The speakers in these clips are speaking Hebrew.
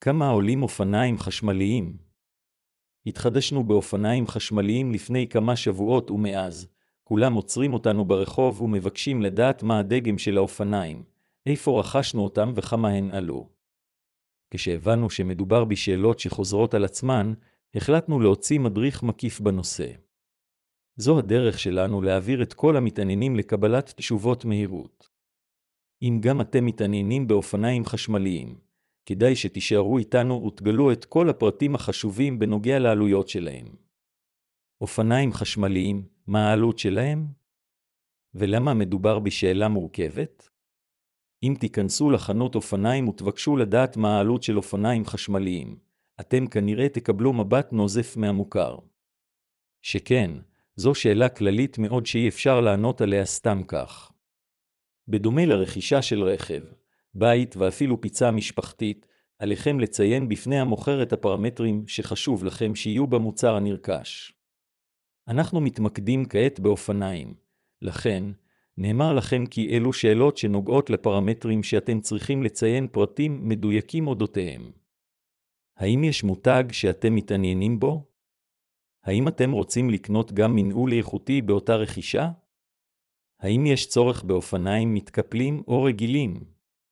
כמה עולים אופניים חשמליים? התחדשנו באופניים חשמליים לפני כמה שבועות ומאז, כולם עוצרים אותנו ברחוב ומבקשים לדעת מה הדגם של האופניים, איפה רכשנו אותם וכמה הן עלו. כשהבנו שמדובר בשאלות שחוזרות על עצמן, החלטנו להוציא מדריך מקיף בנושא. זו הדרך שלנו להעביר את כל המתעניינים לקבלת תשובות מהירות. אם גם אתם מתעניינים באופניים חשמליים, כדאי שתישארו איתנו ותגלו את כל הפרטים החשובים בנוגע לעלויות שלהם. אופניים חשמליים, מה העלות שלהם? ולמה מדובר בשאלה מורכבת? אם תיכנסו לחנות אופניים ותבקשו לדעת מה העלות של אופניים חשמליים, אתם כנראה תקבלו מבט נוזף מהמוכר. שכן, זו שאלה כללית מאוד שאי אפשר לענות עליה סתם כך. בדומה לרכישה של רכב, בית ואפילו פיצה משפחתית, עליכם לציין בפני המוכר את הפרמטרים שחשוב לכם שיהיו במוצר הנרכש. אנחנו מתמקדים כעת באופניים, לכן, נאמר לכם כי אלו שאלות שנוגעות לפרמטרים שאתם צריכים לציין פרטים מדויקים אודותיהם. האם יש מותג שאתם מתעניינים בו? האם אתם רוצים לקנות גם מנעול איכותי באותה רכישה? האם יש צורך באופניים מתקפלים או רגילים?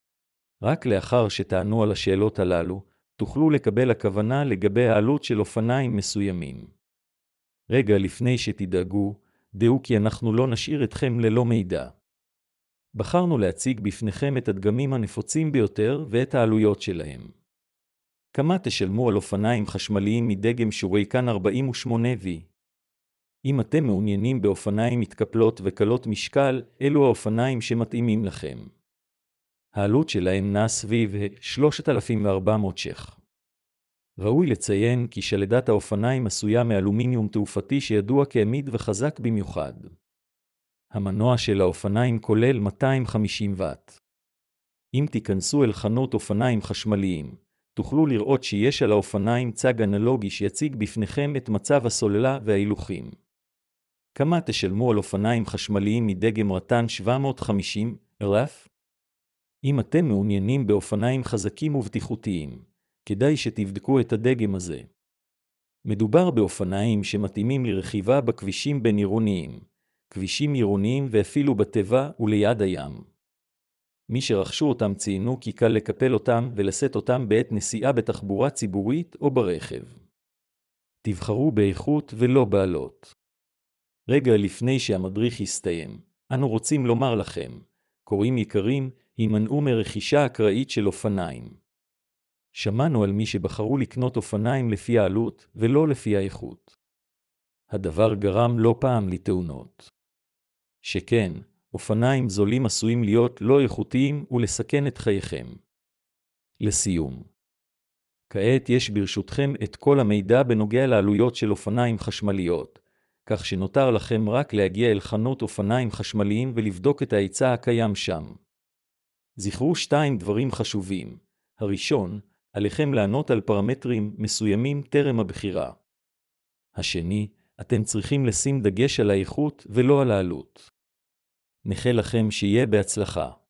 רק לאחר שתענו על השאלות הללו, תוכלו לקבל הכוונה לגבי העלות של אופניים מסוימים. רגע לפני שתדאגו, דעו כי אנחנו לא נשאיר אתכם ללא מידע. בחרנו להציג בפניכם את הדגמים הנפוצים ביותר ואת העלויות שלהם. כמה תשלמו על אופניים חשמליים מדגם שוריקן 48V? אם אתם מעוניינים באופניים מתקפלות וקלות משקל, אלו האופניים שמתאימים לכם. העלות שלהם נע סביב 3,400 ש"ח. ראוי לציין כי שלדת האופניים עשויה מאלומיניום תעופתי שידוע כעמיד וחזק במיוחד. המנוע של האופניים כולל 250 ואט. אם תיכנסו אל חנות אופניים חשמליים, תוכלו לראות שיש על האופניים צג אנלוגי שיציג בפניכם את מצב הסוללה וההילוכים. כמה תשלמו על אופניים חשמליים מדגם רט"ן 750,000? אם אתם מעוניינים באופניים חזקים ובטיחותיים, כדאי שתבדקו את הדגם הזה. מדובר באופניים שמתאימים לרכיבה בכבישים בין עירוניים, כבישים עירוניים ואפילו בטבע וליד הים. מי שרכשו אותם ציינו כי קל לקפל אותם ולשאת אותם בעת נסיעה בתחבורה ציבורית או ברכב. תבחרו באיכות ולא בעלות. רגע לפני שהמדריך יסתיים, אנו רוצים לומר לכם, קוראים יקרים, הימנעו מרכישה אקראית של אופניים. שמענו על מי שבחרו לקנות אופניים לפי העלות ולא לפי האיכות. הדבר גרם לא פעם לתאונות. שכן, אופניים זולים עשויים להיות לא איכותיים ולסכן את חייכם. לסיום. כעת יש ברשותכם את כל המידע בנוגע לעלויות של אופניים חשמליות, כך שנותר לכם רק להגיע אל חנות אופניים חשמליים ולבדוק את ההיצע הקיים שם. זכרו 2 דברים חשובים. הראשון, עליכם לענות על פרמטרים מסוימים טרם הבחירה. השני, אתם צריכים לשים דגש על האיכות ולא על העלות. נאחל לכם שיהיה בהצלחה.